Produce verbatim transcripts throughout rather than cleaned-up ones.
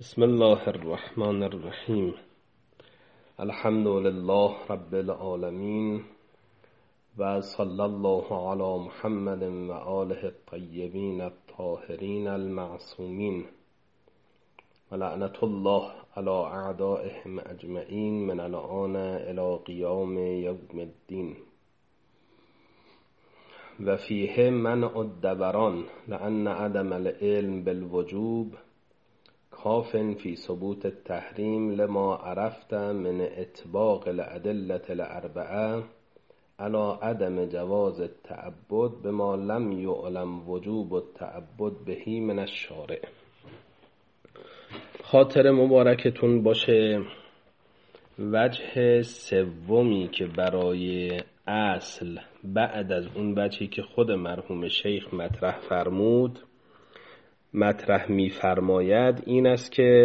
بسم الله الرحمن الرحیم. الحمد لله رب العالمین و صلی الله علی محمد و آله الطیبین الطاهرین المعصومین و لعنت الله علی اعدائهم اجمعین من الآن الی قیام یوم الدین. و فیه منع الدبران لأن عدم العلم بالوجوب کاف فی ثبوت التحریم لما عرفت من اطباق الادلة الاربعه علی عدم جواز التعبد بما لم یعلم وجوب التعبد به من الشارع. خاطر مبارکتون باشه. وجه سومی که برای اصل بعد از اون وجهی که خود مرحوم شیخ مطرح فرمود مطرح می فرماید این است که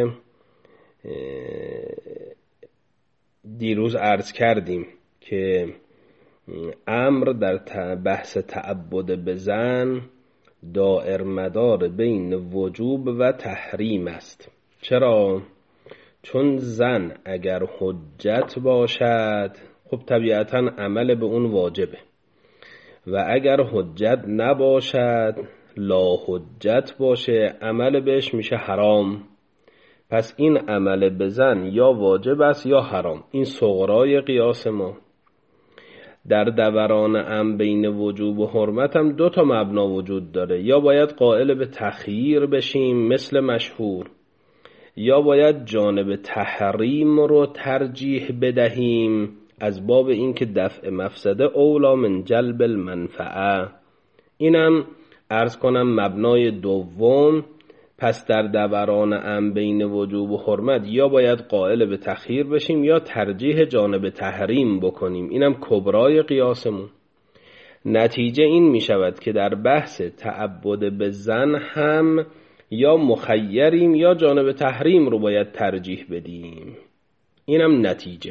دیروز عرض کردیم که امر در بحث تعبد به زن دائر مدار بین وجوب و تحریم است. چرا؟ چون زن اگر حجت باشد خب طبیعتا عمل به اون واجبه و اگر حجت نباشد لا حجت باشه عمل بهش میشه حرام. پس این عمل به زن یا واجب است یا حرام. این صغرای قیاس ما. در دوران امر بین وجوب و حرمت هم دو تا مبنا وجود داره. یا باید قائل به تخییر بشیم مثل مشهور، یا باید جانب تحریم رو ترجیح بدهیم از باب اینکه دفع مفسده اولا من جلب المنفعه. اینم عرض کنم مبنای دوم. پس در دوران امر بین وجوب و حرمت یا باید قائل به تخییر بشیم یا ترجیح جانب تحریم بکنیم. اینم کبرای قیاسمون. نتیجه این می شود که در بحث تعبد به زن هم یا مخیریم یا جانب تحریم رو باید ترجیح بدیم. اینم نتیجه.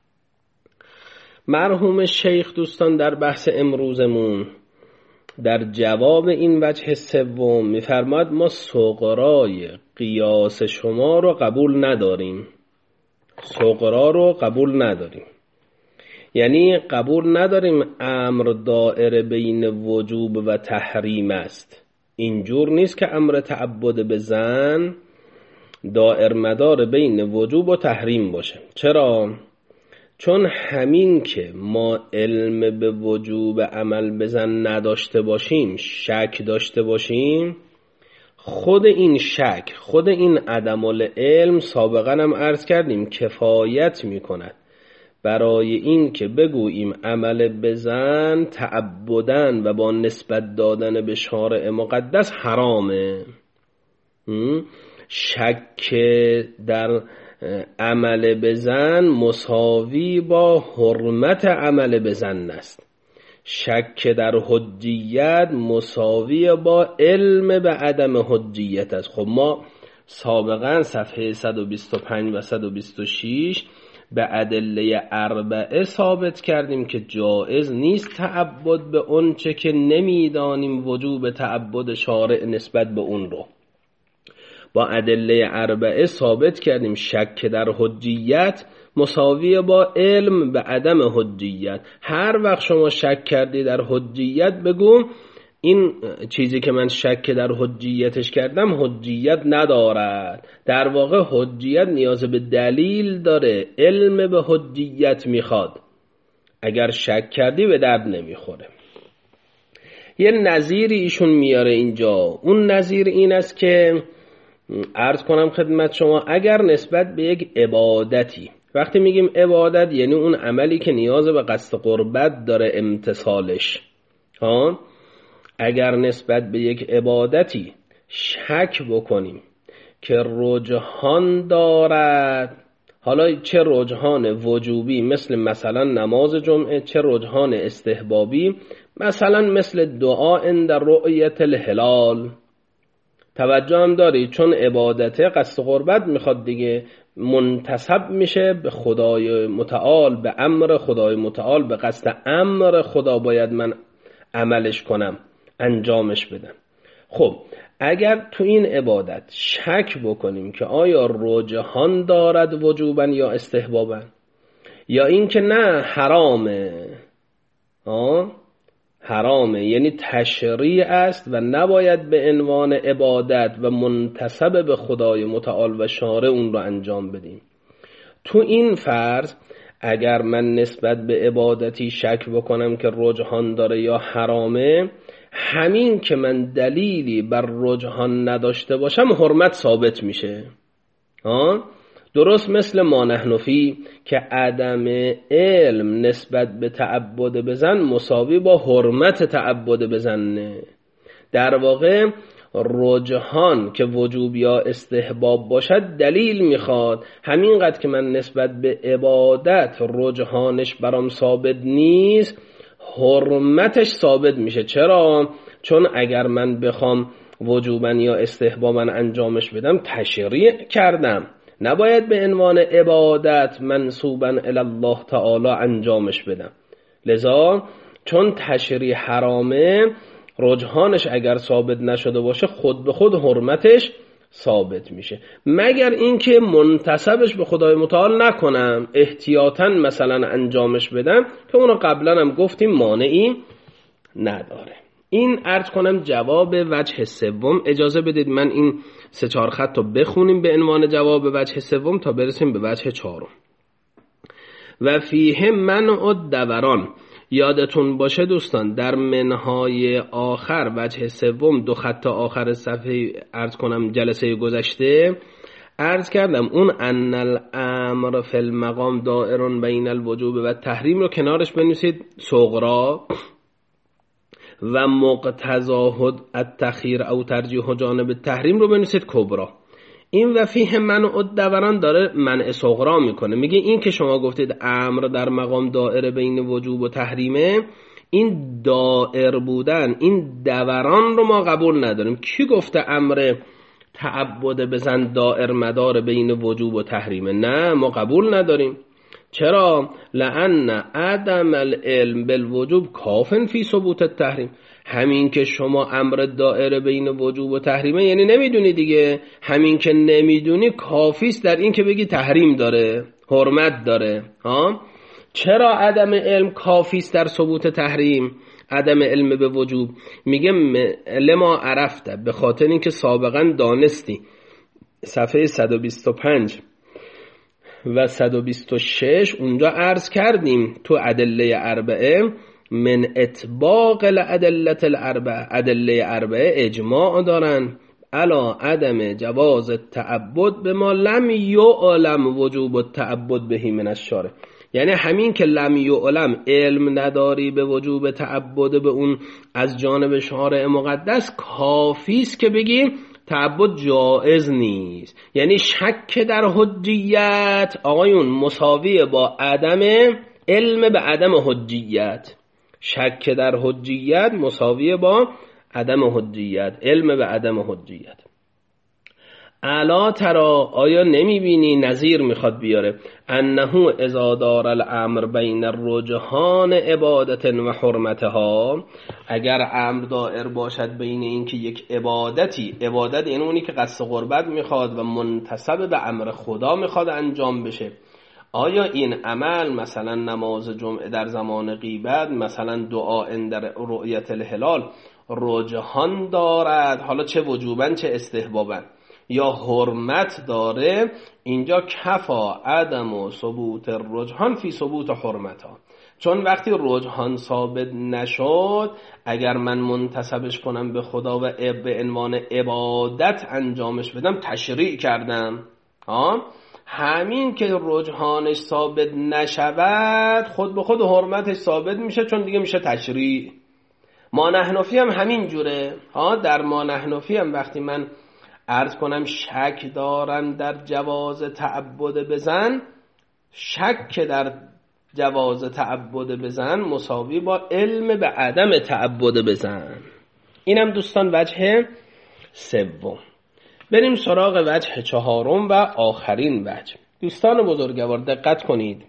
مرحوم شیخ دوستان در بحث امروزمون در جواب این وجه سوم می‌فرماید ما صغرای قیاس شما رو قبول نداریم. صغرا رو قبول نداریم. یعنی قبول نداریم امر دائره بین وجوب و تحریم است. اینجور نیست که امر تعبد به زن دائر مدار بین وجوب و تحریم باشه. چرا؟ چون همین که ما علم به وجوب عمل به زن نداشته باشیم، شک داشته باشیم، خود این شک، خود این عدم العلم سابقا هم عرض کردیم کفایت می کند برای این که بگوییم عمل به زن تعبدن و با نسبت دادن به شارع مقدس حرامه. شک در عمل به زن مساوی با حرمت عمل به زن است. شک در حجیت مساوی با علم به عدم حجیت است. خب ما سابقا صفحه صد و بیست و پنج و صد و بیست و شش به ادله اربعه ثابت کردیم که جایز نیست تعبد به اون چه که نمیدانیم وجوب تعبد شارع نسبت به اون رو. با ادله اربعه ثابت کردیم شک در حجیت مساوی با علم به عدم حجیت. هر وقت شما شک کردی در حجیت بگو این چیزی که من شک در حجیتش کردم حجیت ندارد. در واقع حجیت نیاز به دلیل داره، علم به حجیت میخواد. اگر شک کردی به درد نمیخوره. یه نظیری ایشون میاره اینجا. اون نظیر این است که عرض کنم خدمت شما اگر نسبت به یک عبادتی، وقتی میگیم عبادت یعنی اون عملی که نیاز به قصد قربت داره امتثالش، ها، اگر نسبت به یک عبادتی شک بکنیم که رجحان دارد، حالا چه رجحان وجوبی مثل مثلا نماز جمعه، چه رجحان استحبابی مثلا مثل دعا عند رؤیت الهلال، توجه هم داری چون عبادته قصد قربت میخواد دیگه، منتسب میشه به خدای متعال، به امر خدای متعال، به قصد امر خدا باید من عملش کنم، انجامش بدم. خب اگر تو این عبادت شک بکنیم که آیا رجحان دارد وجوبا یا استحبابا، یا این که نه حرامه، آه حرامه یعنی تشریع است و نباید به عنوان عبادت و منتسب به خدای متعال و شارع اون رو انجام بدیم، تو این فرض اگر من نسبت به عبادتی شک بکنم که رجحان داره یا حرامه، همین که من دلیلی بر رجحان نداشته باشم حرمت ثابت میشه. ها درست مثل ما نحن فی که عدم علم نسبت به تعبد بزن مساوی با حرمت تعبد بزنه. در واقع رجحان که وجوب یا استحباب باشد دلیل میخواد، همینقدر که من نسبت به عبادت رجحانش برام ثابت نیست حرمتش ثابت میشه. چرا؟ چون اگر من بخوام وجوبا یا استحبابا انجامش بدم تشریع کردم، نباید به عنوان عبادت منسوبا الی الله تعالی انجامش بدم. لذا چون تشریع حرامه، رجحانش اگر ثابت نشده باشه خود به خود حرمتش ثابت میشه، مگر اینکه منتسبش به خدای متعال نکنم، احتیاطاً مثلا انجامش بدم که اونو قبلا هم گفتیم مانعی نداره. این عرض کنم جواب وجه سوم. اجازه بدید من این سه چهار خط رو بخونیم به عنوان جواب وجه سوم تا برسیم به وجه چهارم. و فیه منع الدوران، یادتون باشه دوستان در منهای آخر وجه سوم دو خط آخر صفحه عرض کنم جلسه گذشته عرض کردم اون ان الامر فی المقام دائر بین الوجوب و تحریم رو کنارش بنویسید صغرا و مقتضاه التخییر او ترجیح جانب التحریم رو بنویسید کبرا. این و فیه منع الدوران داره منع صغرا میکنه، میگه این که شما گفتید امر در مقام دائره بین وجوب و تحریمه، این دائر بودن این دوران رو ما قبول نداریم. کی گفته امر تعبد بزن دائر مدار بین وجوب و تحریمه؟ نه ما قبول نداریم. چرا؟ لأن عدم العلم بالوجوب کافن فی ثبوت التحریم. همین که شما امر دائره بین وجوب و تحریمه یعنی نمیدونی دیگه، همین که نمیدونی کافیست در این که بگی تحریم داره حرمت داره. ها چرا عدم علم کافیست در ثبوت تحریم؟ عدم علم به وجوب میگه لما عرفته، به خاطر اینکه سابقا دانستی. صفحه صد و بیست و پنج و صد و بیست و شش اونجا عرض کردیم تو ادله اربعه من اطباق الادله الاربعه، ادله اربعه اجماع دارن علا عدم جواز التعبد به ما لم یعلم وجوب التعبد بهی من الشارع. یعنی همین که لم یعلم علم نداری به وجوب تعبد به اون از جانب شارع مقدس، کافیست که بگی تعبد جائز نیست. یعنی شک در حجیت آقایون مساویه با عدم علم به عدم حجیت. شک در حجیت مساویه با عدم حجیت، علم به عدم حجیت. الا ترا، آیا نمیبینی؟ نظیر میخواد بیاره انه اذا دار الامر بین الرجحان عبادت و حرمتها، اگر امر دائر باشد بین این که یک عبادتی، عبادت این اونی که قصد قربت میخواد و منتسب به امر خدا میخواد انجام بشه، آیا این عمل مثلا نماز جمعه در زمان غیبت، مثلا دعا در رؤیت الهلال رجحان دارد، حالا چه وجوبن چه استحبابن، یا حرمت داره، اینجا کفا عدم و ثبوت الرجحان فی ثبوت حرمتها. چون وقتی رجحان ثابت نشد، اگر من منتسبش کنم به خدا و به عنوان عبادت انجامش بدم تشریع کردم. ها همین که رجحانش ثابت نشود خود به خود حرمتش ثابت میشه، چون دیگه میشه تشریع. ما نحنفی هم همین جوره. ها در ما نحنفی هم وقتی من عرض کنم شک دارن در جواز تعبد بزن، شک در جواز تعبد بزن مساوی با علم به عدم تعبد بزن. اینم دوستان وجه سوم. بریم سراغ وجه چهارم و آخرین وجه. دوستان بزرگوار دقت کنید،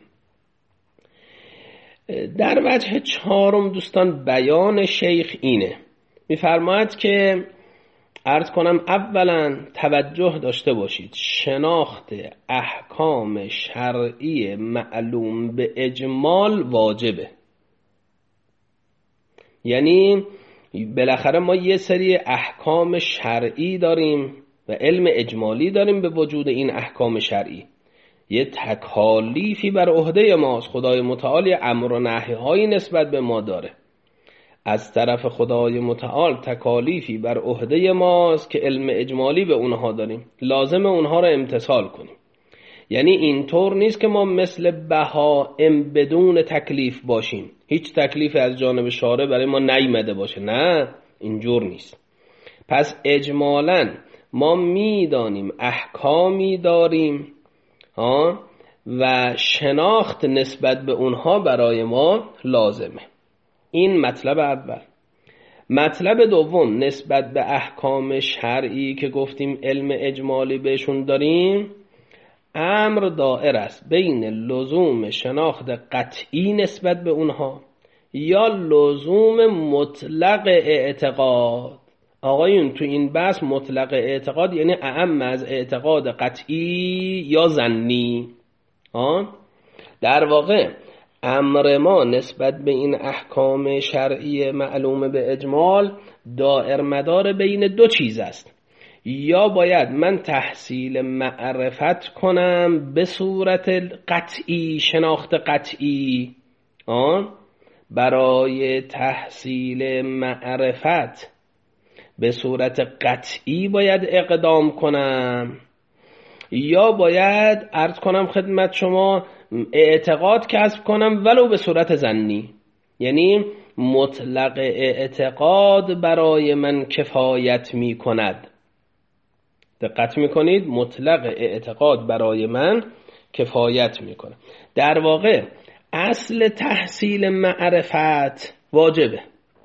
در وجه چهارم دوستان بیان شیخ اینه، میفرماید که عرض کنم اولا توجه داشته باشید، شناخت احکام شرعی معلوم به اجمال واجبه. یعنی بالاخره ما یه سری احکام شرعی داریم و علم اجمالی داریم به وجود این احکام شرعی. یه تکالیفی بر عهده ماست، خدای متعال امر و نهی هایی نسبت به ما داره. از طرف خدای متعال تکالیفی بر عهده ماست که علم اجمالی به اونها داریم، لازم اونها رو امتثال کنیم. یعنی اینطور نیست که ما مثل بهائم بدون تکلیف باشیم، هیچ تکلیفی از جانب شارع برای ما نیامده باشه، نه اینجور نیست. پس اجمالاً ما میدانیم احکامی داریم ها و شناخت نسبت به اونها برای ما لازمه. این مطلب اول. مطلب دوم، نسبت به احکام شرعی که گفتیم علم اجمالی بهشون داریم، امر دائر است بین لزوم شناخت قطعی نسبت به اونها یا لزوم مطلق اعتقاد. آقایون تو این بحث مطلق اعتقاد یعنی اعم از اعتقاد قطعی یا ظنی. در واقع امر ما نسبت به این احکام شرعی معلوم به اجمال دائر مدار بین دو چیز است. یا باید من تحصیل معرفت کنم به صورت قطعی، شناخت قطعی. آن برای تحصیل معرفت به صورت قطعی باید اقدام کنم، یا باید عرض کنم خدمت شما اعتقاد کسب کنم ولو به صورت ظنی. یعنی مطلق اعتقاد برای من کفایت می کند. دقت می کنید؟ مطلق اعتقاد برای من کفایت می کند. در واقع اصل تحصیل معرفت واجبه.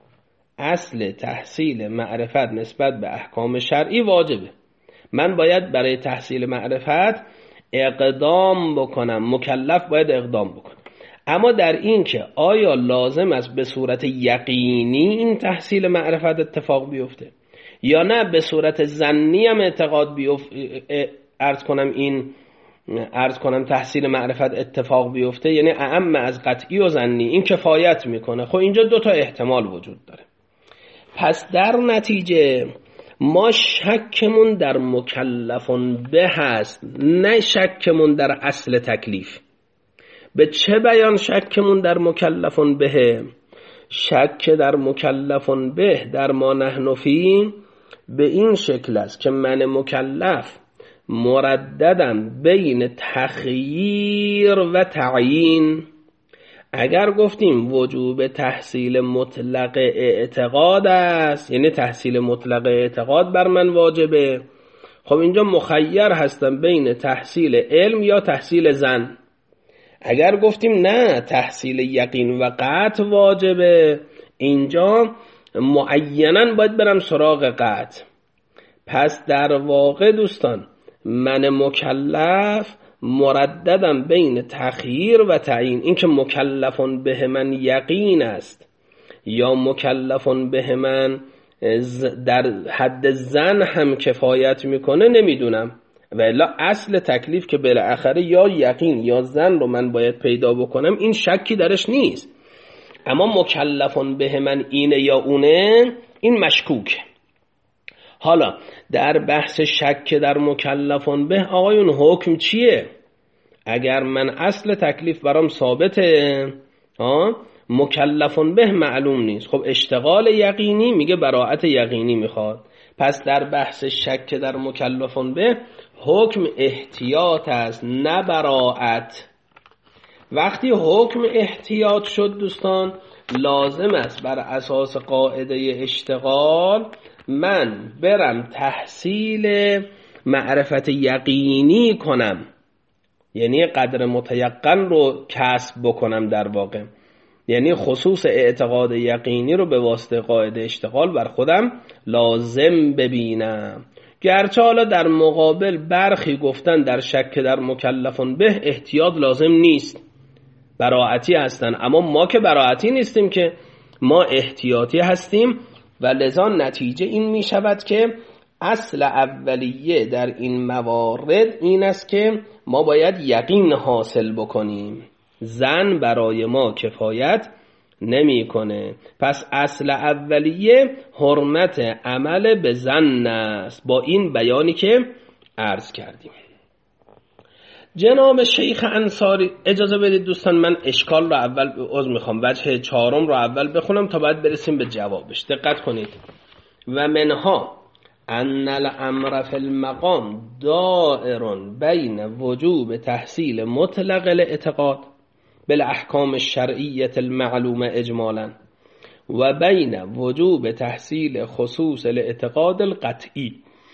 اصل تحصیل معرفت نسبت به احکام شرعی واجبه. من باید برای تحصیل معرفت اقدام بکنم، مکلف باید اقدام بکنم. اما در این که آیا لازم است به صورت یقینی این تحصیل معرفت اتفاق بیفته یا نه به صورت ظنی هم اعتقاد بیفته، عرض کنم این عرض کنم تحصیل معرفت اتفاق بیفته، یعنی اعم از قطعی و ظنی، این کفایت میکنه. خب اینجا دو تا احتمال وجود داره. پس در نتیجه ما شکمون در مکلفون به هست، نه شکمون در اصل تکلیف. به چه بیان شکمون در مکلفون به؟ شک در مکلفون به در ما نحن فی به این شکل است که من مکلف مرددم بین تخییر و تعیین. اگر گفتیم وجوب تحصیل مطلق اعتقاد است، یعنی تحصیل مطلق اعتقاد بر من واجبه، خب اینجا مخیر هستم بین تحصیل علم یا تحصیل ظن. اگر گفتیم نه تحصیل یقین و قطع واجبه، اینجا معیناً باید برم سراغ قطع. پس در واقع دوستان من مکلف مرددم بین تخییر و تعیین. این که مکلفون به من یقین است یا مکلفون به من در حد ظن هم کفایت میکنه نمیدونم، و الا اصل تکلیف که بالاخره یا یقین یا ظن رو من باید پیدا بکنم، این شکی درش نیست. اما مکلفون به من اینه یا اونه، این مشکوکه. حالا در بحث شک در مکلفون به، آقایون حکم چیه؟ اگر من اصل تکلیف برام ثابته، ها مکلفون به معلوم نیست، خب اشتغال یقینی میگه براءت یقینی میخواد. پس در بحث شک در مکلفون به حکم احتیاط است نه براءت. وقتی حکم احتیاط شد دوستان، لازم است بر اساس قاعده اشتغال من برم تحصیل معرفت یقینی کنم، یعنی قدر متیقن رو کسب بکنم. در واقع یعنی خصوص اعتقاد یقینی رو به واسطه قاعده اشتغال بر خودم لازم ببینم. گرچه حالا در مقابل برخی گفتن در شک در مکلفون به احتیاط لازم نیست، براعتی هستن، اما ما که براعتی نیستیم، که ما احتیاطی هستیم و لذا نتیجه این می شود که اصل اولیه در این موارد این است که ما باید یقین حاصل بکنیم، ظن برای ما کفایت نمیکنه. پس اصل اولیه حرمت عمل به ظن است، با این بیانی که عرض کردیم. جناب شیخ انصاری، اجازه بدید دوستان من اشکال رو اول عذر میخوام وجه چهارم رو اول بخونم تا بعد برسیم به جوابش. دقت کنید. و منها ان الامر فی المقام دائر بین وجوب تحصیل مطلق الاعتقاد بالاحکام الشرعیه المعلومه اجمالا و بین وجوب تحصیل خصوص الاعتقاد القطعی.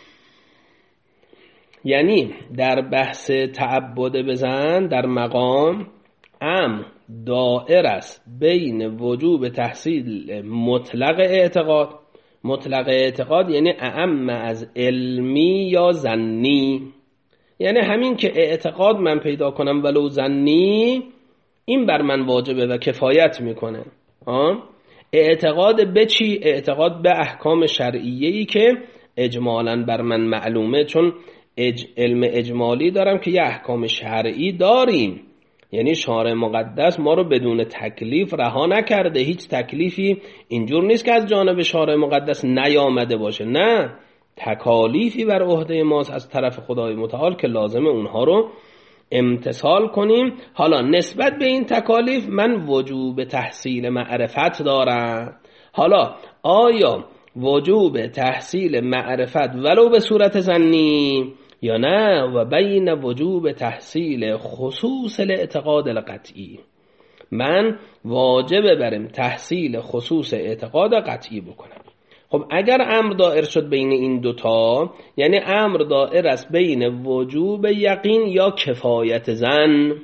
یعنی در بحث تعبد بزن در مقام امر دائر است بین وجوب تحصیل مطلق اعتقاد. مطلق اعتقاد یعنی اعم از علمی یا ظنی، یعنی همین که اعتقاد من پیدا کنم ولو ظنی این بر من واجبه و کفایت میکنه. آه؟ اعتقاد به چی؟ اعتقاد به احکام شرعیه‌ای که اجمالاً بر من معلومه، چون اج... علم اجمالی دارم که یه احکام شرعی داریم، یعنی شارع مقدس ما رو بدون تکلیف رها نکرده. هیچ تکلیفی اینجور نیست که از جانب شارع مقدس نیامده باشه، نه، تکالیفی بر عهده ماست از طرف خدای متعال که لازم اونها رو امتثال کنیم. حالا نسبت به این تکالیف من وجوب تحصیل معرفت دارم. حالا آیا وجوب تحصیل معرفت ولو به صورت ظنی یا نه؟ و بین وجوب تحصیل خصوص الاعتقاد القطعی، من واجب برم تحصیل خصوص اعتقاد قطعی بکنم. خب اگر امر دائر شد بین این دوتا، یعنی امر دائر است بین وجوب یقین یا کفایت ظن،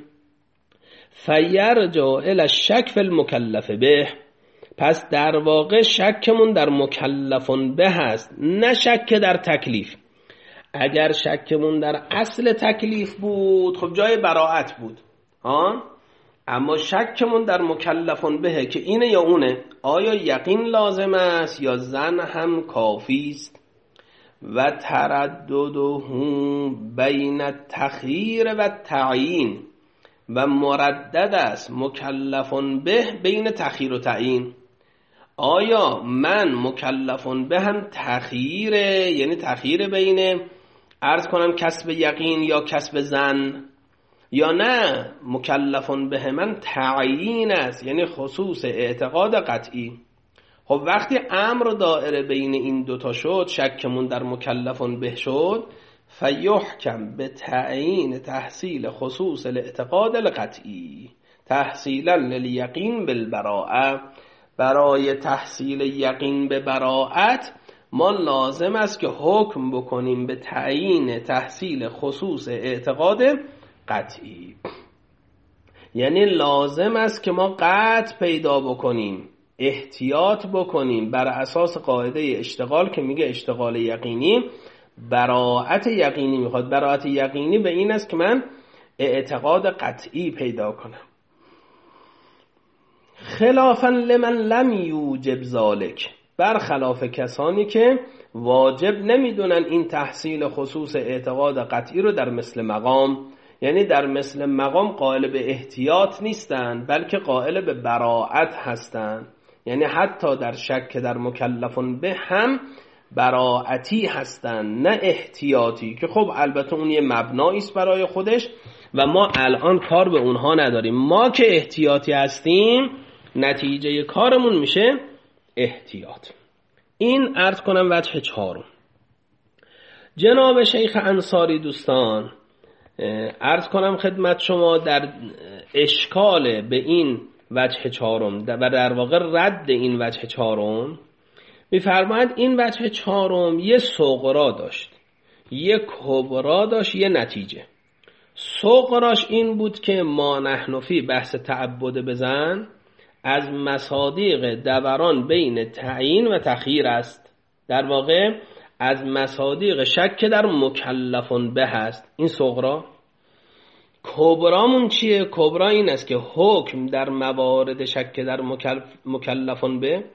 فیرجع الی الشک فی المکلف به، پس در واقع شکمون در مکلفون به هست، نه شک در تکلیف. اگر شکمون در اصل تکلیف بود خب جای براعت بود، ها؟ اما شکمون در مکلفون به که اینه یا اونه، آیا یقین لازم است یا ظن هم کافی است. و تردده بین التخییر و تعیین، و مردد است مکلفون به بین تخییر و تعیین. آیا من مکلفون به هم تخییره، یعنی تخییر بین عرض کنم کسب یقین یا کسب ظن، یا نه مکلفون به من تعیین است، یعنی خصوص اعتقاد قطعی. خب وقتی امر دائره بین این دوتا شد، شکمون در مکلفون به شد، فیحکم به تعیین تحصیل خصوص الاعتقاد القطعی تحصیلا للیقین بالبراءه. برای تحصیل یقین به براءت ما لازم است که حکم بکنیم به تعیین تحصیل خصوص اعتقاد قطعی. یعنی لازم است که ما قطع پیدا بکنیم، احتیاط بکنیم بر اساس قاعده اشتغال که میگه اشتغال یقینی براءت یقینی میخواد. براءت یقینی به این است که من اعتقاد قطعی پیدا کنم. خلافا لمن لم یوجب ذالک، برخلاف کسانی که واجب نمیدونن این تحصیل خصوص اعتقاد قطعی رو در مثل مقام، یعنی در مثل مقام قائل به احتیاط نیستن بلکه قائل به براءت هستن، یعنی حتی در شک در مکلفون به هم براءتی هستن نه احتیاطی، که خب البته اون یه مبنایی است برای خودش و ما الان کار به اونها نداریم. ما که احتیاطی هستیم نتیجه کارمون میشه احتیاط. این عرض کنم وجه چهارم. جناب شیخ انصاری دوستان، عرض کنم خدمت شما در اشکال به این وجه چهارم و در واقع رد این وجه چهارم می‌فرماید این وجه چهارم یه صغرا داشت، یه کبرا داشت، یه نتیجه. صغراش این بود که ما نحن فی بحث تعبد بزن از مصادیق دوران بین تعیین و تخییر است، در واقع از مصادیق شک در مکلفون به هست. این صغرا. کبرامون چیه؟ کبرا این است که حکم در موارد شک در مکلفون به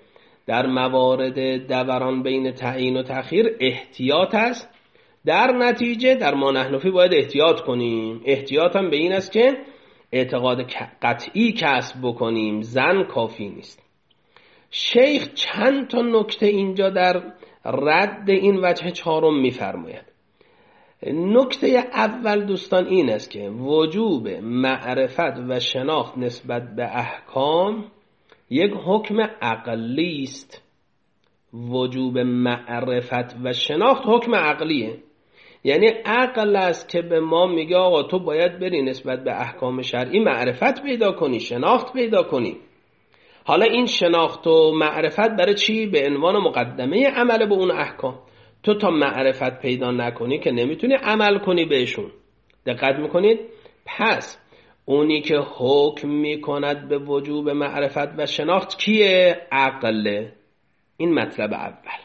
در موارد دوران بین تعیین و تأخیر احتیاط است. در نتیجه در ما نحنفی باید احتیاط کنیم. احتیاط هم به این است که اعتقاد قطعی کسب بکنیم، زن کافی نیست. شیخ چند تا نکته اینجا در رد این وجه چهارم میفرماید. نکته اول دوستان این است که وجوب معرفت و شناخت نسبت به احکام یک حکم عقلی است. وجوب معرفت و شناخت حکم عقلیه، یعنی عقل است که به ما میگه آقا تو باید بری نسبت به احکام شرعی معرفت پیدا کنی، شناخت پیدا کنی. حالا این شناخت و معرفت برای چی؟ به عنوان مقدمه عمل به اون احکام. تو تا معرفت پیدا نکنی که نمیتونی عمل کنی بهشون. دقت میکنید؟ پس اونی که حکم میکند به وجوب معرفت و شناخت کیه؟ عقله. این مطلب اول.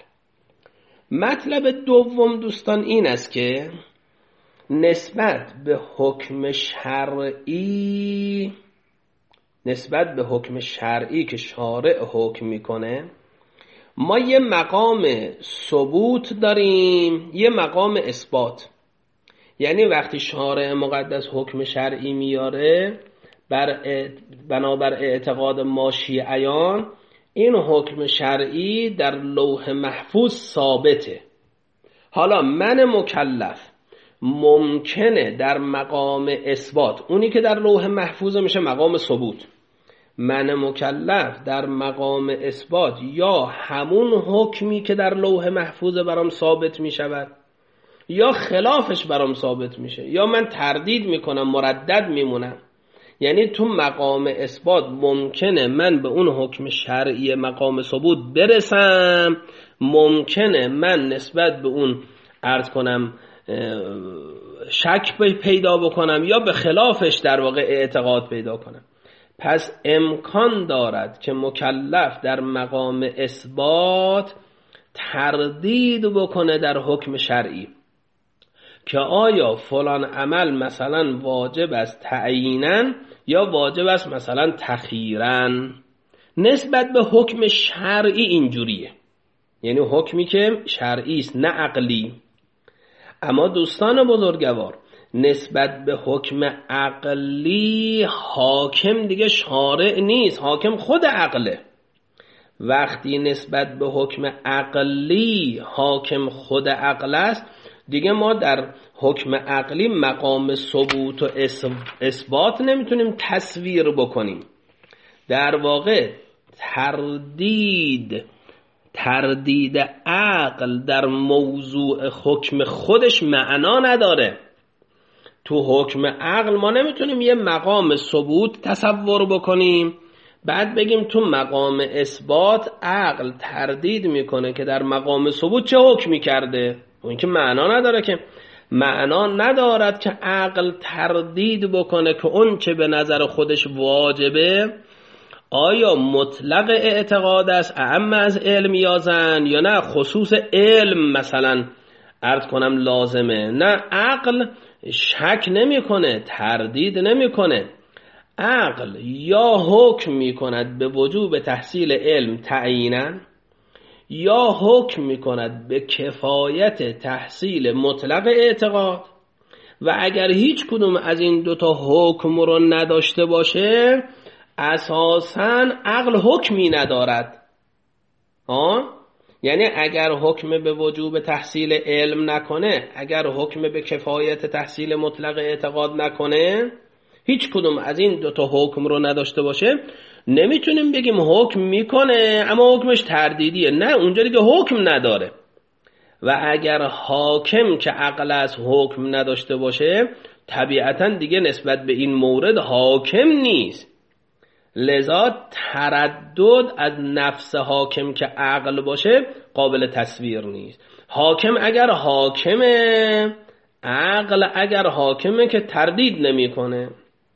مطلب دوم دوستان این است که نسبت به حکم شرعی نسبت به حکم شرعی که شارع حکم میکنه ما یه مقام ثبوت داریم، یه مقام اثبات. یعنی وقتی شارع مقدس حکم شرعی میاره بر بنابر اعتقاد ما شیعیان این حکم شرعی در لوح محفوظ ثابته. حالا من مکلف ممکنه در مقام اثبات، اونی که در لوح محفوظ میشه مقام ثبوت، من مکلف در مقام اثبات یا همون حکمی که در لوح محفوظ برام ثابت میشود یا خلافش برام ثابت میشه، یا من تردید میکنم مردد میمونم. یعنی تو مقام اثبات ممکنه من به اون حکم شرعی مقام ثبوت برسم، ممکنه من نسبت به اون عرض کنم شک پیدا بکنم یا به خلافش در واقع اعتقاد پیدا کنم. پس امکان دارد که مکلف در مقام اثبات تردید بکنه در حکم شرعی که آیا فلان عمل مثلا واجب است تعییناً یا واجب است مثلا تخییراً. نسبت به حکم شرعی اینجوریه، یعنی حکمی که شرعی است نه عقلی. اما دوستان بزرگوار نسبت به حکم عقلی حاکم دیگه شارع نیست، حاکم خود عقله. وقتی نسبت به حکم عقلی حاکم خود عقل است دیگه ما در حکم عقلی مقام ثبوت و اثبات نمیتونیم تصویر بکنیم. در واقع تردید تردید عقل در موضوع حکم خودش معنا نداره. تو حکم عقل ما نمیتونیم یه مقام ثبوت تصور بکنیم بعد بگیم تو مقام اثبات عقل تردید میکنه که در مقام ثبوت چه حکمی کرده. اون که معنا نداره، که معنا ندارد که عقل تردید بکنه که اون چه به نظر خودش واجبه آیا مطلق اعتقاد است اعم از علم یا زن، یا نه خصوص علم مثلا عرض کنم لازمه. نه، عقل شک نمیکنه، تردید نمیکنه. عقل یا حکم میکند به وجوب تحصیل علم تعیینا یا حکم میکند به کفایت تحصیل مطلق اعتقاد، و اگر هیچ کدوم از این دوتا حکم رو نداشته باشه اساساً عقل حکمی ندارد. آه؟ یعنی اگر حکم به وجوب تحصیل علم نکنه، اگر حکم به کفایت تحصیل مطلق اعتقاد نکنه، هیچ کدوم از این دوتا حکم رو نداشته باشه، نمیتونیم بگیم حکم میکنه اما حکمش تردیدیه. نه، اونجا دیگه حکم نداره. و اگر حاکم که عقل از حکم نداشته باشه طبیعتاً دیگه نسبت به این مورد حاکم نیست. لذا تردد از نفس حاکم که عقل باشه قابل تصویر نیست. حاکم اگر حاکمه، عقل اگر حاکمه که تردید نمی کنه.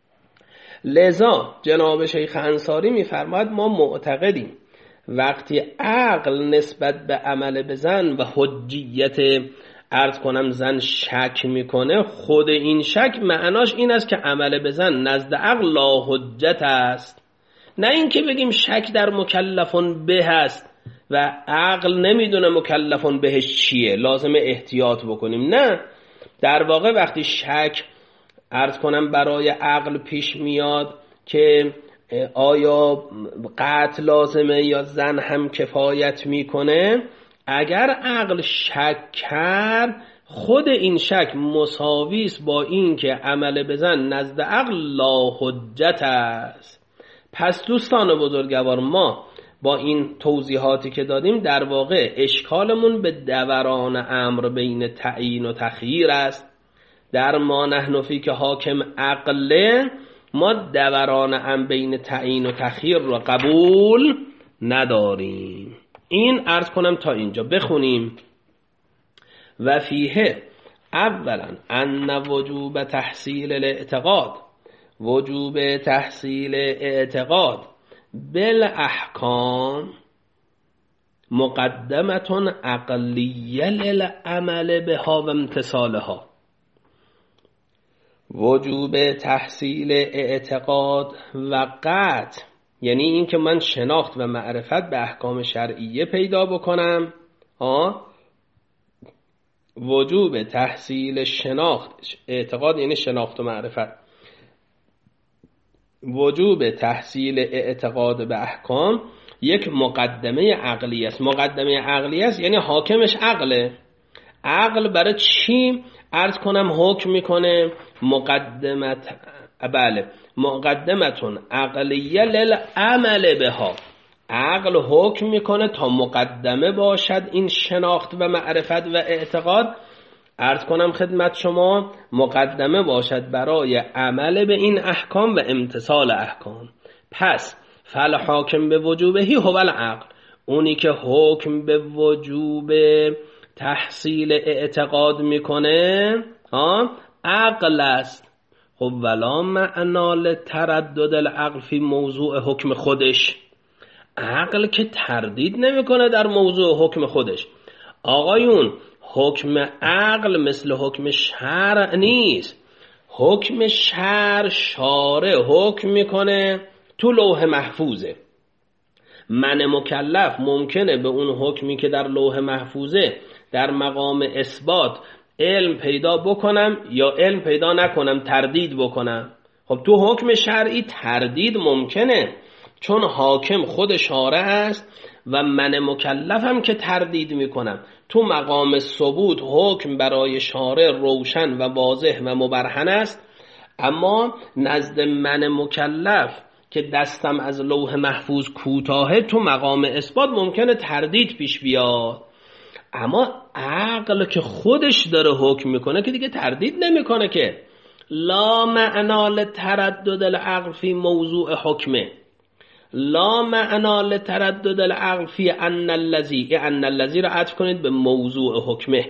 لذا جناب شیخ انصاری میفرماید ما معتقدیم وقتی عقل نسبت به عمل به زن و حجیت عرض کنم زن شک میکنه، خود این شک معناش این است که عمل به زن نزد عقل لا حجت است. نه اینکه بگیم شک در مکلفون به است، و عقل نمیدونه مکلفون بهش چیه، لازمه احتیاط بکنیم. نه، در واقع وقتی شک عرض کنم برای عقل پیش میاد که آیا قطع لازمه یا زن هم کفایت میکنه، اگر عقل شک کرد خود این شک مساوی است با این که عمل بزن نزد عقل لا حجت است. پس دوستان بزرگوار، ما با این توضیحاتی که دادیم در واقع اشکالمون به دوران امر بین تعیین و تخییر است. در ما نحن فی که حاکم عقله، ما دوران امر بین تعیین و تخییر رو قبول نداریم. این عرض کنم تا اینجا بخونیم. و فیه اولا ان وجوب تحصیل الاعتقاد، وجوب تحصیل اعتقاد بالاحکام مقدمتون عقلیه للعمل بها و امتثالها. وجوب تحصیل اعتقاد و قطع یعنی این که من شناخت و معرفت به احکام شرعیه پیدا بکنم. آه وجوب تحصیل شناخت، اعتقاد یعنی شناخت و معرفت، وجوب تحصیل اعتقاد به احکام یک مقدمه عقلی است. مقدمه عقلی است یعنی حاکمش عقله. عقل برای چی عرض کنم حکم میکنه؟ مقدمت بله مقدمتون عقلیه للعمل بها. عقل حکم میکنه تا مقدمه باشد این شناخت و معرفت و اعتقاد، عرض کنم خدمت شما مقدمه باشد برای عمل به این احکام و امتثال احکام. پس فل حاکم به وجوبهی هو العقل، اونی که حکم به وجوب تحصیل اعتقاد میکنه ها عقل است. خب ولا معنا لتردد العقل فی موضوع حکم خودش، عقل که تردید نمیکنه در موضوع حکم خودش. آقایون حکم عقل مثل حکم شرع نیست. حکم شرع شارع حکم میکنه تو لوح محفوظه. من مکلف ممکنه به اون حکمی که در لوح محفوظه در مقام اثبات علم پیدا بکنم یا علم پیدا نکنم، تردید بکنم. خب تو حکم شرعی تردید ممکنه، چون حاکم خود شارع است و من مکلفم که تردید میکنم. تو مقام ثبوت حکم برای شارع روشن و واضح و مبرهن است، اما نزد من مکلف که دستم از لوح محفوظ کوتاهه تو مقام اثبات ممکنه تردید پیش بیاد. اما عقل که خودش داره حکم میکنه که دیگه تردید نمیکنه که. لا معنا لتردد العقل فی موضوع حکمه، لا معنا لتردد العقل فی ان الذی، ان الذی را عطف کنید به موضوع حکمه.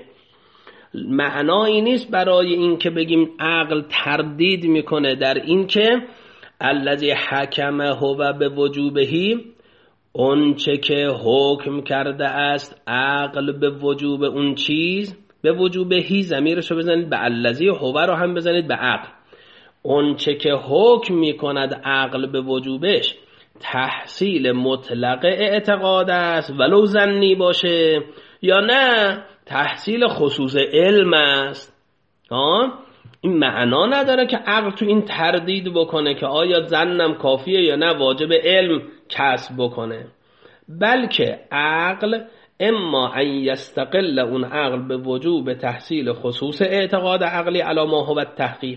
معنایی نیست برای این که بگیم عقل تردید میکنه در این که الذی حکمه هو به وجوبهی، اون چه که حکم کرده است عقل به وجوب اون چیز، به وجوبهی ضمیرش رو بزنید به الذی، هو رو هم بزنید به عقل. اون چه که حکم میکند عقل به وجوبش تحصیل مطلق اعتقاد است ولو ظنی باشه، یا نه تحصیل خصوص علم است. ها این معنا نداره که عقل تو این تردید بکنه که آیا ظنم کافیه یا نه واجب علم کسب بکنه، بلکه عقل اما ان یستقل اون عقل به وجوب تحصیل خصوص اعتقاد عقلی علی ما هو التحقیق،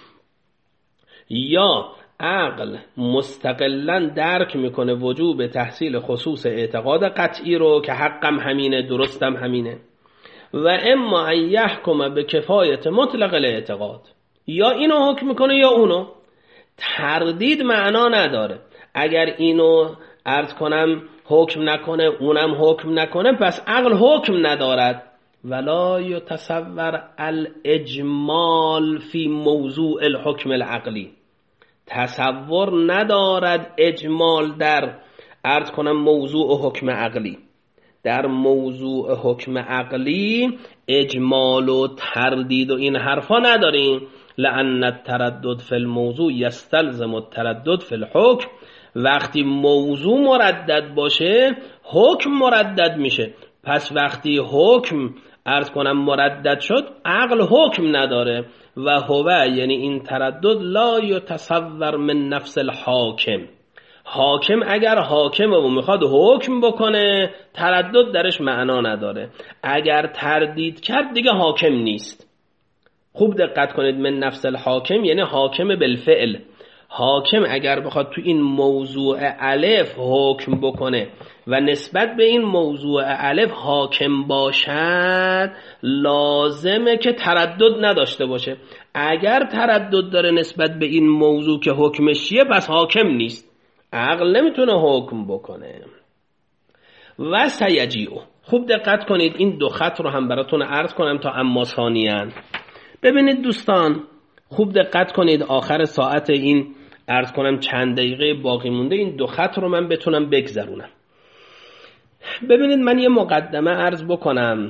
یا عقل مستقلا درک میکنه وجوب تحصیل خصوص اعتقاد قطعی رو که حقم همینه درستم همینه، و اما ان یحکم به کفایت مطلق الاعتقاد، یا اینو حکم میکنه یا اونو. تردید معنا نداره. اگر اینو عرض کنم حکم نکنه اونم حکم نکنه پس عقل حکم ندارد. ولا یتصور الاجمال فی موضوع الحکم العقلی، تصور ندارد اجمال در عرض کنم موضوع حکم عقلی. در موضوع حکم عقلی اجمال و تردید و این حرفا نداریم. لأن التردد فی الموضوع یستلزم التردد فی الحکم وقتی موضوع مردد باشه حکم مردد میشه. پس وقتی حکم عرض کنم مردد شد، عقل حکم نداره و هو یعنی این تردد لا یتصور من نفس الحاکم. حاکم اگر حاکمه و میخواد حکم بکنه تردد درش معنا نداره. اگر تردید کرد دیگه حاکم نیست. خوب دقت کنید، من نفس الحاکم یعنی حاکم بالفعل. حاکم اگر بخواد تو این موضوع الف حکم بکنه و نسبت به این موضوع الف حاکم باشد، لازمه که تردد نداشته باشه. اگر تردد داره نسبت به این موضوع که حکمش چیه، پس حاکم نیست. عقل نمیتونه حکم بکنه. و سیجیعو، خوب دقت کنید، این دو خط رو هم براتون عرض کنم تا اما ثانیاً. ببینید دوستان، خوب دقت کنید، آخر ساعت این عرض کنم چند دقیقه باقی مونده این دو خط رو من بتونم بگذرونم. ببینید من یه مقدمه عرض بکنم.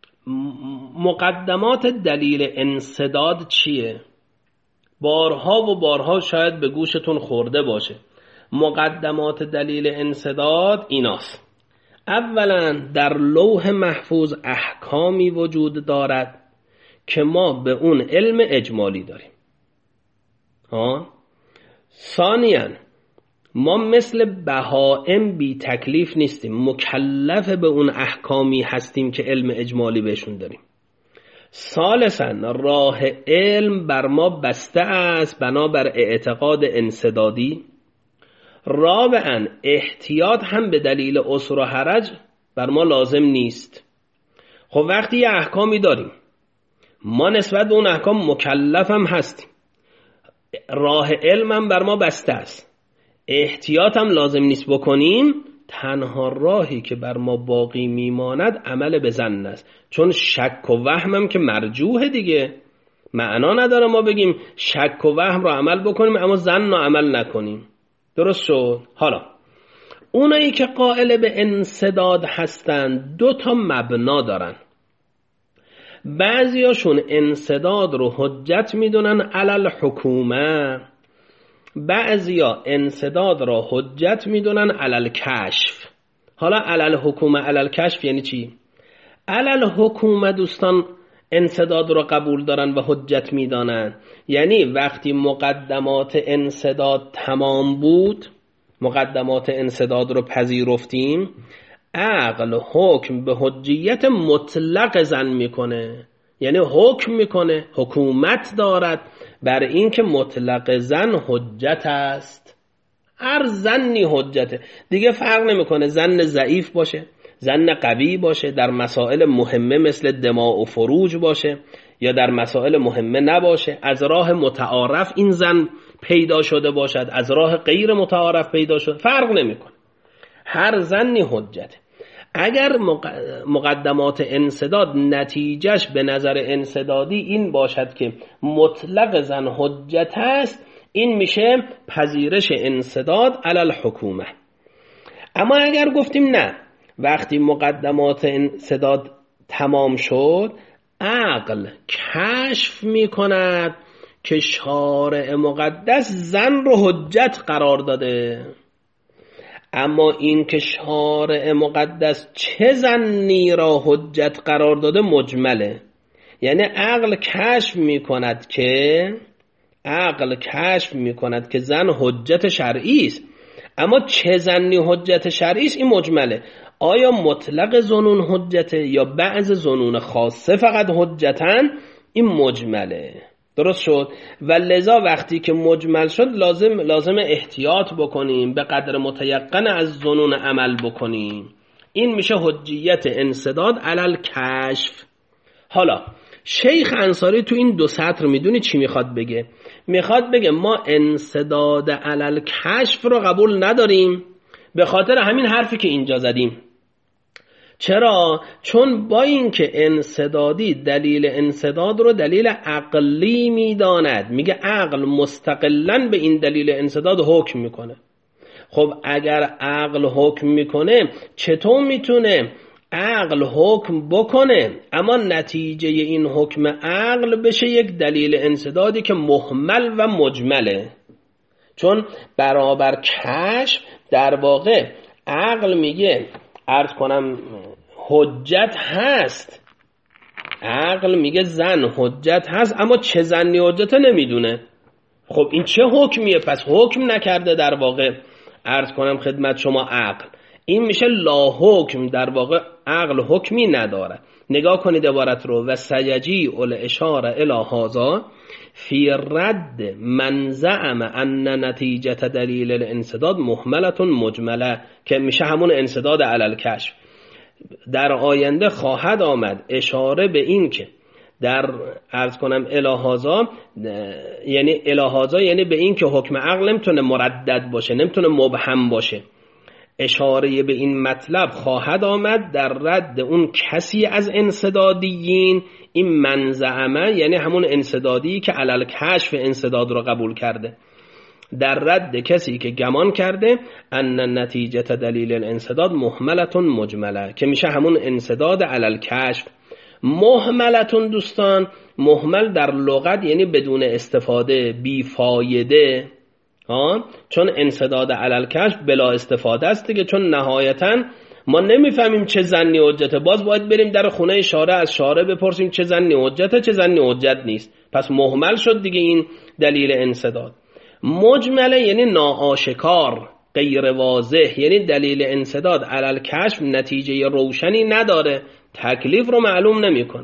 مقدمات دلیل انسداد چیه؟ بارها و بارها شاید به گوشتون خورده باشه. مقدمات دلیل انسداد ایناست. اولا در لوح محفوظ احکامی وجود دارد که ما به اون علم اجمالی داریم. ها؟ ثانیاً ما مثل بهائم بی تکلیف نیستیم، مکلف به اون احکامی هستیم که علم اجمالی بهشون داریم. ثالثاً راه علم بر ما بسته است بنابر اعتقاد انسدادی. رابعاً احتیاط هم به دلیل عسر و حرج بر ما لازم نیست. خب وقتی یه احکامی داریم، ما نسبت به اون احکام مکلف هم هستیم، راه علم هم بر ما بسته است، احتیاط هم لازم نیست بکنیم، تنها راهی که بر ما باقی میماند عمل به ظن است. چون شک و وهم هم که مرجوحه دیگه، معنا نداره ما بگیم شک و وهم رو عمل بکنیم اما ظن رو عمل نکنیم. درست شد؟ حالا اونایی که قائل به انسداد هستن دو تا مبنا دارن. بعضیاشون انسداد رو حجت میدونن علل حکومه، بعضیا انسداد رو حجت میدونن علل کشف. حالا علل حکومه علل کشف یعنی چی؟ علل حکومه دوستان انسداد رو قبول دارن و حجت میدانن، یعنی وقتی مقدمات انسداد تمام بود، مقدمات انسداد رو پذیرفتیم، عقل حکم به حجیت مطلق ظن میکنه، یعنی حکم میکنه، حکومت دارد بر این که مطلق ظن حجت است. هر ظنی حجته دیگه، فرق نمیکنه ظن ضعیف باشه، ظن قوی باشه، در مسائل مهمه مثل دماء و فروج باشه یا در مسائل مهمه نباشه، از راه متعارف این ظن پیدا شده باشد، از راه غیر متعارف پیدا شده، فرق نمیکنه، هر ظنی حجته. اگر مقدمات انسداد نتیجهش به نظر انسدادی این باشد که مطلق ظن حجت است، این میشه پذیرش انسداد علی الحکومه. اما اگر گفتیم نه، وقتی مقدمات انسداد تمام شد، عقل کشف میکند که شارع مقدس ظن رو حجت قرار داده، اما این که شارع مقدس چه ظنی را حجت قرار داده مجمله. یعنی عقل کشف میکند که عقل کشف میکند که ظن حجت شرعی است، اما چه ظنی حجت شرعی است این مجمله. آیا مطلق ظنون حجته یا بعض ظنون خاصه فقط حجتن؟ این مجمله. درست شد؟ و لذا وقتی که مجمل شد لازم لازم احتیاط بکنیم، به قدر متیقن از ظنون عمل بکنیم. این میشه حجیت انسداد علل کشف. حالا شیخ انصاری تو این دو سطر میدونی چی میخواد بگه؟ میخواد بگه ما انسداد علل کشف رو قبول نداریم به خاطر همین حرفی که اینجا زدیم. چرا؟ چون با این که انسدادی دلیل انسداد رو دلیل عقلی میداند، میگه عقل مستقلاً به این دلیل انسداد حکم میکنه. خب اگر عقل حکم میکنه، چطور میتونه عقل حکم بکنه اما نتیجه این حکم عقل بشه یک دلیل انسدادی که محمل و مجمله؟ چون برابر کشف در واقع عقل میگه عرض کنم حجت هست، عقل میگه زن حجت هست، اما چه زنی حجت نمیدونه. خب این چه حکمیه؟ پس حکم نکرده در واقع عرض کنم خدمت شما عقل. این میشه لا حکم، در واقع عقل حکمی نداره. نگاه کنید عبارت رو، و سیجی اول اشاره الی هذا فی رد من زعم ان نتیجه دلیل الانسداد مهملة مجمله، که میشه همون انسداد علی الکشف. در آینده خواهد آمد اشاره به این که در عرض کنم الهازا، یعنی الهازا یعنی به این که حکم عقل نمیتونه مردد باشه، نمیتونه مبهم باشه. اشاره به این مطلب خواهد آمد در رد اون کسی از انسدادیین، این منزعمه یعنی همون انسدادی که علل کشف انسداد رو قبول کرده، در رد کسی که گمان کرده ان نتیجه دلیل الانسداد مهملة مجمله، که میشه همون انسداد علل کشف. مهملتون دوستان، مهمل در لغت یعنی بدون استفاده، بی فایده، ها، چون انسداد علل کشف بلا استفاده است دیگه، چون نهایتا ما نمیفهمیم چه زنی حجته، باز باید بریم در خونه شارع از شارع بپرسیم چه زنی حجته چه زنی حجت نیست. پس مهمل شد دیگه این دلیل انسداد. مجمله یعنی ناآشکار، غیر واضح، یعنی دلیل انسداد علل کشف نتیجه روشنی نداره، تکلیف رو معلوم نمیکنه.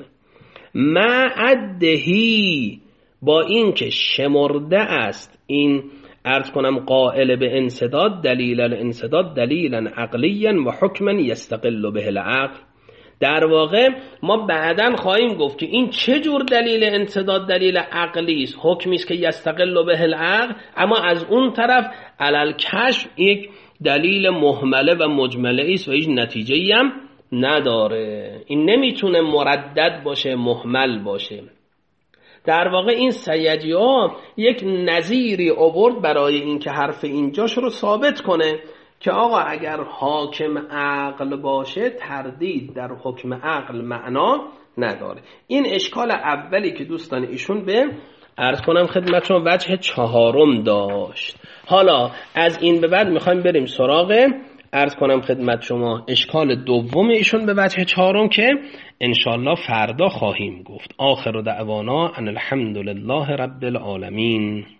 معدهی، با این که شمرده است این عرض کنم قائل به انسداد دلیل الانسداد دلیلا عقلیا و حکما یستقل به العقل. در واقع ما بعداً خواهیم گفت که این چه جور دلیل انسداد دلیل عقلی است، حکمی است که یستقل به العقل، اما از اون طرف علل کشف یک دلیل مهمله و مجمله است و هیچ نتیجه‌ای هم نداره. این نمیتونه مردد باشه، مهمل باشه. در واقع این سیجی ها یک نظیری آورد برای این که حرف اینجاش رو ثابت کنه که آقا اگر حاکم عقل باشه تردید در حکم عقل معنا نداره. این اشکال اولی که دوستان ایشون به عرض کنم خدمتشون وجه چهارم داشت. حالا از این به بعد میخوایم بریم سراغ عرض کنم خدمت شما اشکال دوم ایشون به وجه چهارم که انشالله فردا خواهیم گفت. آخر دعوانا ان الحمد لله رب العالمین.